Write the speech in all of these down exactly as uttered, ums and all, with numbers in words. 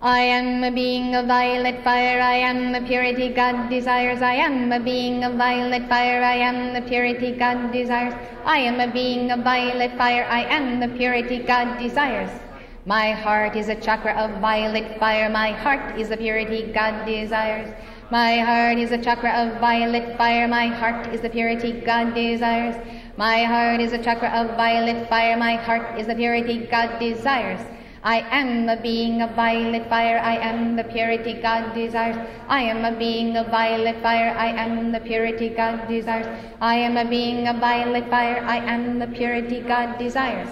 I am a being of violet fire, I am the purity God desires. I am a being of violet fire, I am the purity God desires. I am a being of violet fire, I am the purity God desires. My heart is a chakra of violet fire, my heart is the purity God desires. My heart is a chakra of violet fire, my heart is the purity God desires. My heart is a chakra of violet fire, my heart is the purity God desires. I am a being of violet fire, I am the purity God desires. I am a being of violet fire, I am the purity God desires. I am a being of violet fire, I am the purity God desires.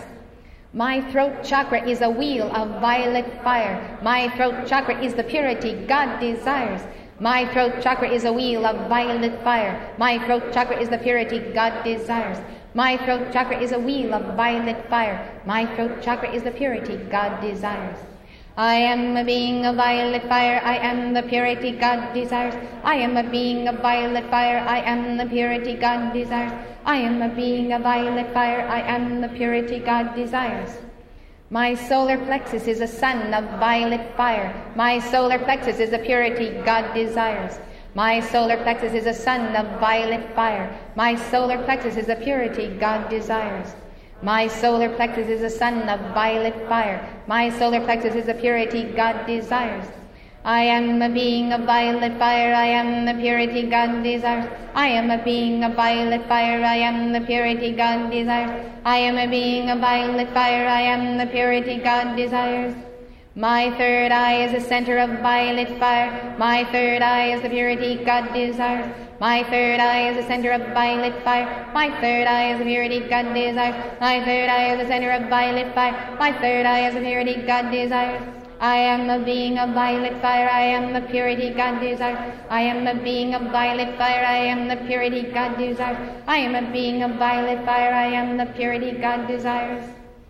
My throat chakra is a wheel of violet fire. My throat chakra is the purity God desires. My throat chakra is a wheel of violet fire. My throat chakra is the purity God desires. My throat chakra is a wheel of violet fire. My throat chakra is the purity God desires. I am a being of violet fire, I am the purity God desires. I am a being of violet fire, I am the purity God desires. I am a being of violet fire, I am the purity God desires. My solar plexus is a sun of violet fire. My solar plexus is the purity God desires. My solar plexus is a sun of violet fire. My solar plexus is the purity God desires. My solar plexus is a sun of violet fire. My solar plexus is the purity God desires. I am a being of violet fire, I am the purity God desires. I am a being of violet fire, I am the purity God desires. I am a being of violet fire, I am the purity God desires. My third eye is the center of violet fire. My third eye is the purity God desires. My third eye is the center of violet fire. My third eye is the purity God desires. My third eye is the center of violet fire. My third eye is the purity God desires. I am a being of violet fire, I am the purity God desires. I am a being of violet fire, I am the purity God desires. I am a being of violet fire, I am the purity God desires.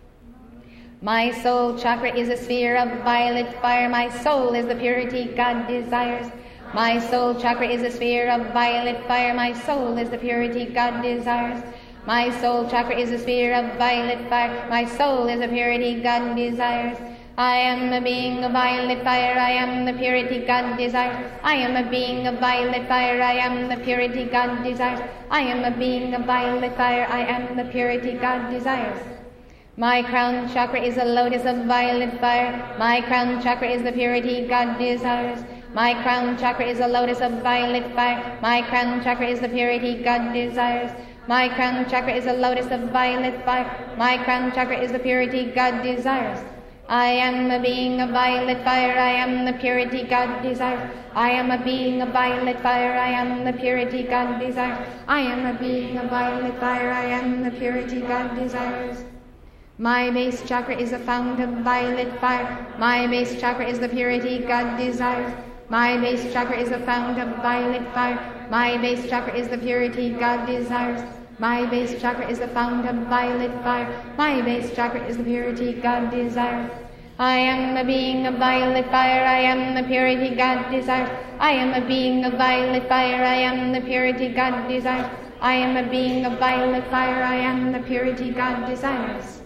My soul chakra is a sphere of violet fire. My soul is the purity God desires. My soul chakra is a sphere of violet fire. My soul is the purity God desires. My soul chakra is a sphere of violet fire. My soul is the purity God desires. I am a being of violet fire, I am the purity God desires. I am a being of violet fire, I am the purity God desires. I am a being of violet fire, I am the purity God desires. My crown chakra is a lotus of violet fire. My crown chakra is the purity God desires. My crown chakra is a lotus of violet fire. My crown chakra is the purity God desires. My crown chakra is a lotus of violet fire. My crown chakra is the purity God desires. I am a being of violet fire, I am the purity God desires. I am a being of violet fire, I am the purity God desires. I am a being of violet fire, I am the purity God desires. My base chakra is a fount of violet fire. My base chakra is the purity God desires. My base chakra is a fount of violet fire. My base chakra is the purity God desires. My base chakra is the fount of violet fire. My base chakra is the purity God desires. I am a being of violet fire, I am the purity God desires. I am a being of violet fire, I am the purity God desires. I am a being of violet fire, I am the purity God desires.